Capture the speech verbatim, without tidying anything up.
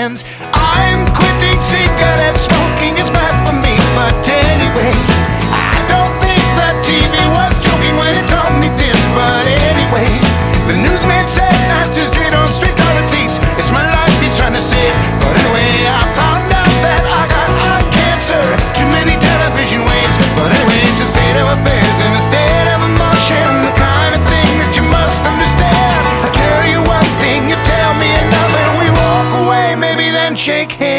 emotions. I'm quitting cigarette smoking, it's bad for me, but anyway, I don't think the T V was joking when it told me this. But anyway, the newsman said not to sit on street solitudes. It's my life he's trying to say. But anyway, I found out that I got eye cancer. Too many television waves. But anyway, it's a state of affairs and a state of emotion, the kind of thing that you must understand. I tell you one thing, you tell me another. We walk away, maybe then shake hands.